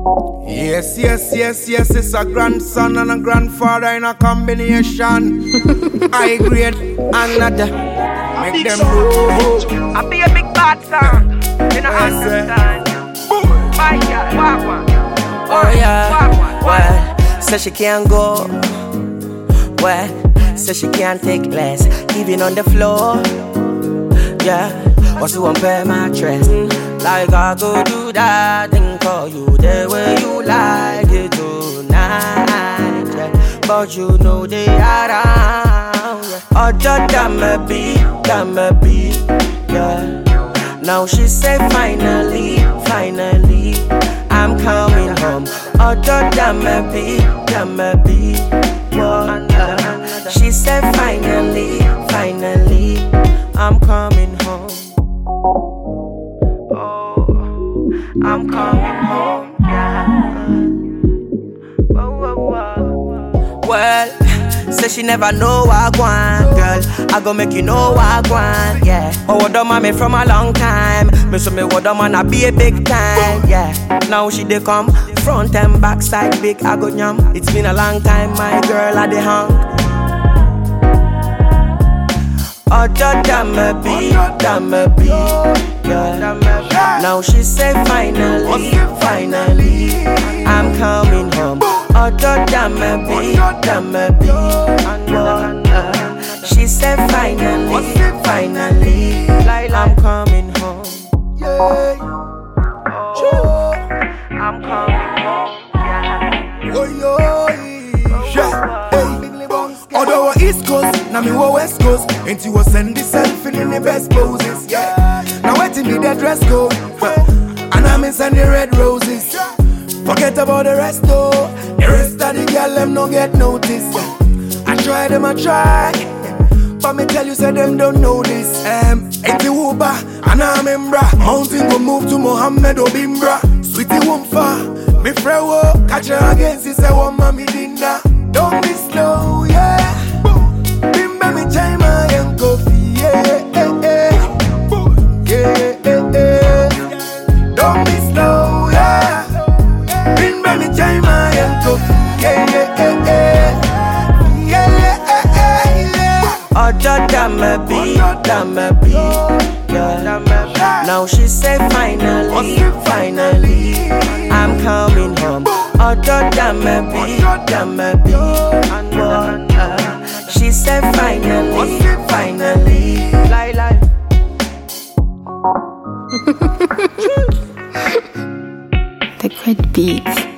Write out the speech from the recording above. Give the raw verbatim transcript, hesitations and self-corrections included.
Yes, yes, yes, yes, it's a grandson and a grandfather in a combination. I grade another. Make them move. I be a big bad son. You know understand. Bye, yeah, walk one. Oh yeah, well, so she can't go. Well, so she can't take less. Even on the floor. Yeah, what's the one pair mattress? Like I go do that thing for you the way you like it tonight. Yeah. But you know they are around. Yeah. Other than me be, than me be. Yeah. Now she said finally, finally, I'm coming home. Other than me be, than me be. Yeah. She said finally, finally, I'm coming home. I'm coming home, yeah. Whoa, whoa, whoa. Well, say she never know what I want, girl. I gon' make you know what I want, yeah. Oh, what the mommy from a long time. Me so me what the man I be a big time, yeah. Now she dey come front and back side big I go nyam. It's been a long time, my girl I dey hung. Other than me be, than me be, yeah. Now she said finally, finally, I'm coming home. Other than me be, than me be, yeah. She said finally, finally, I'm coming home. Oh, I'm coming home, yeah. Oh, yo, yeah. Hey. Although we're East Coast, now me we're West Coast. And you will send the selfie in the best poses, yeah. Now waiting me the dress code, and I'm inside the red roses. Forget about the rest though. The rest of the girl them no get noticed. I try them, I try, but me tell you say them don't know this. Um, Eti Wuba, and I'm Embra. Mountain go move to Mohammed Obimbra. Sweetie won't far, me frewo. Catch her again, she say one mommy dinner. Don't be slow, yeah. Bimba me chima and coffee, yeah, yeah, yeah. Yeah, yeah, yeah. Don't be slow, yeah. Been by me time I am coffee. Yeah, yeah, yeah, yeah. Yeah, yeah, yeah. Other than me be, than me be, yeah. Now she said finally, finally, I'm coming home. Other than me be, than me be, yeah. She said finally, finally, lie, lie. The great beats.